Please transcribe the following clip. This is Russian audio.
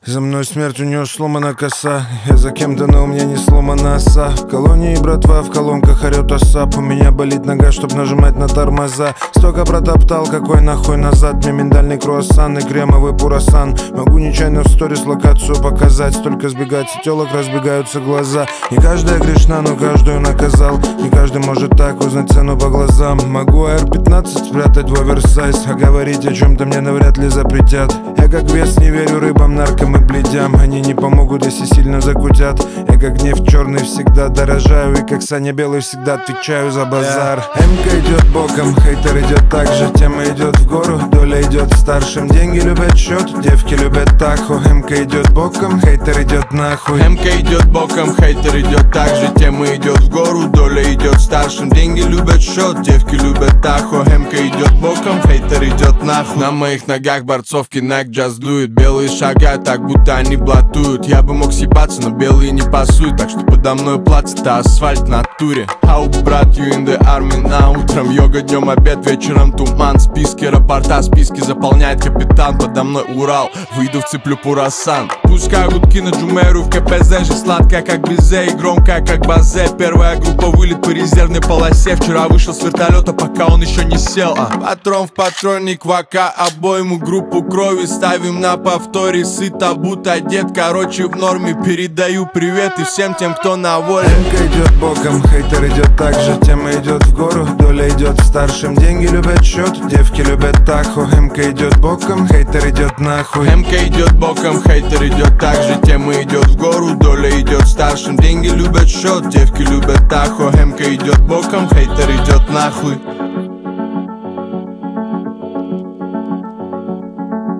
За мной смерть, у нее сломана коса. Я за кем-то, но у меня не сломана оса. В колонии братва, в колонках орёт осап. У меня болит нога, чтоб нажимать на тормоза. Столько протоптал, какой нахуй назад. Мне миндальный круассан и кремовый пурасан. Могу нечаянно в сторис локацию показать. Столько сбегать, и тёлок разбегаются глаза. Не каждая грешна, но каждую наказал. Не каждый может так узнать цену по глазам. Могу AR-15 спрятать в оверсайз, а говорить о чем-то мне навряд ли запретят. Я как вес не верю рыбам, наркам и бледям. Они не помогут, если сильно закутят. Я как нефть черный всегда дорожаю. И как Саня Белый всегда отвечаю за базар. МК идет боком, хейтер идет так же. Тема идет в гору, доля идет старшим. Деньги любят счет, девки любят таху. МК идет боком, хейтер идет нахуй. МК идет боком, хейтер идет так же. Тема идет в гору, доля идет старшим. Деньги любят счет, девки любят таху. МК идет боком, хейтер идет нахуй. На моих ногах борцовки Nike джаз дует. Белые шагают, так будто они блатуют. Я бы мог съебаться, но белые не пасуют. Так что подо мной плацет, асфальт в натуре. Ау, брат, you in the army. На утром йога, днем обед, вечером туман. Списки рапорта, списки заполняет капитан. Подо мной Урал, выйду вцеплю пурасан. Пускай гудки на Джумеру в КПЗ же. Сладкая как безе и громкая как базе. Первая группа вылет по резервной полосе. Вчера вышел с вертолета, пока он еще не сел. Патрон в патронник, ВК, обойму, группу крови ставим на повторе. Сыт, обут, одет, короче в норме. Передаю привет и всем тем, кто на воле. МК идет боком, хейтер идет так же. Тема идет в гору, доля идет старшим. Деньги любят счет, девки любят таху. МК идет боком, хейтер идет нахуй. МК идет боком, хейтер идет так же. Тема идет в гору, доля идет старшим. Деньги любят счет, девки любят таху. МК идет боком, хейтер идет нахуй.